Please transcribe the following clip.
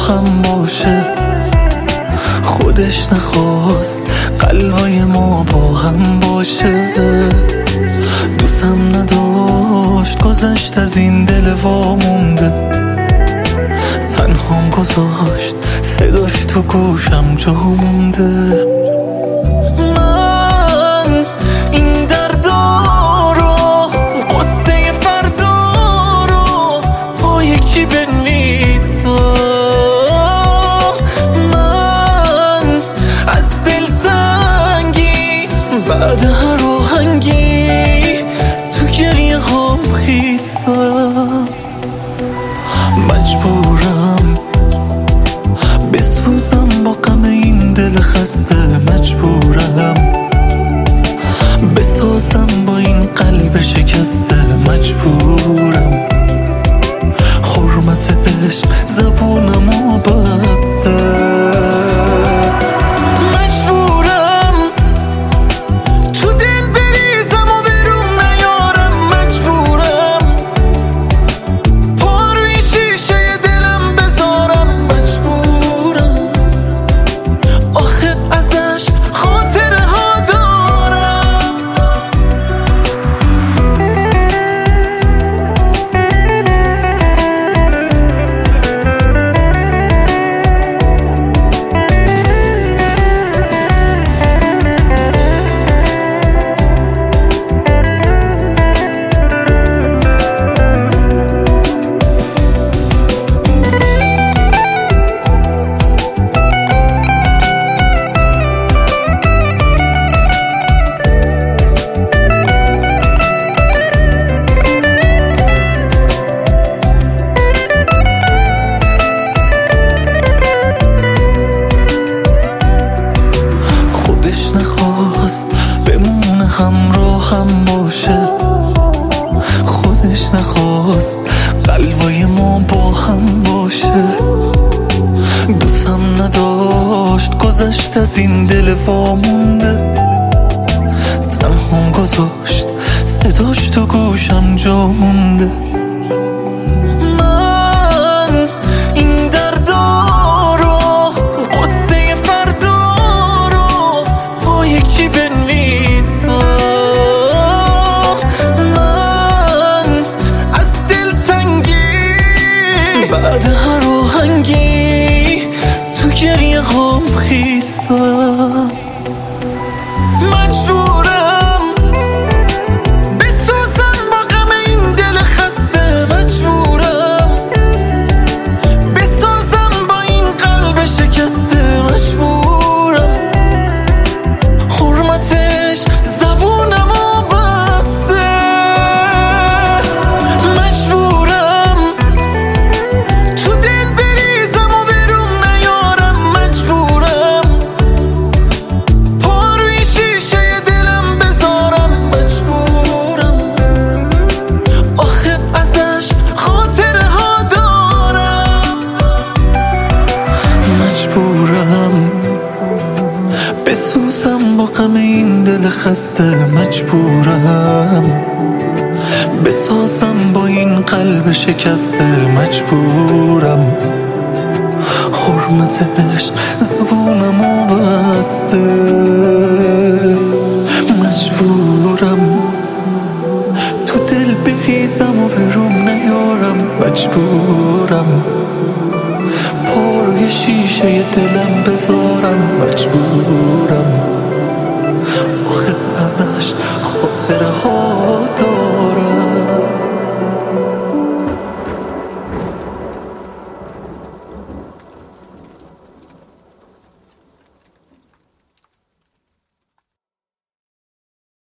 هم باشه. خودش نخواست قلبای ما با هم باشه. دوستم نداشت گذشت از این دل وامونده. تنهام گذاشت صداش تو گوشم جا مونده. من این دردا رو قصه فردا رو با یک چی بنویسم. من از دلتنگی بعد هر آهنگی تو گریه هم خیسم. مجبورم بسوزم با غم این دل خسته. مجبورم بسازم با این قلب شکسته. مجبورم حرمت عشق زبونمو بسته. بمونه همراه هم باشه. خودش نخواست قلبای ما با هم باشه. دوستم نداشت گذشت از این دل وامونده. تنهام گذاشت صداش تو گوشم جا مونده. بعد هر آهنگی تو گریه هم خیسم. مجبورم بسوزم با غم این دل خسته. مجبورم بسازم با این قلب شکسته. مجبورم حرمتش زبونمو بسته. مجبورم تو دل بریزم و برون نیارم. مجبورم پا روی شیشه دلم بذارم. مجبورم آخه ازش خاطره ها دارم. مجبورم بسوزم با غم این دل خسته. مجبورم بسازم با این قلب شکسته. مجبورم حرمت عشق زبونمو بسته. مجبورم تو دل بریزم و برم نیارم. مجبورم پا روی شیشه دلم بذارم. مجبورم آخه ازش خاطره ها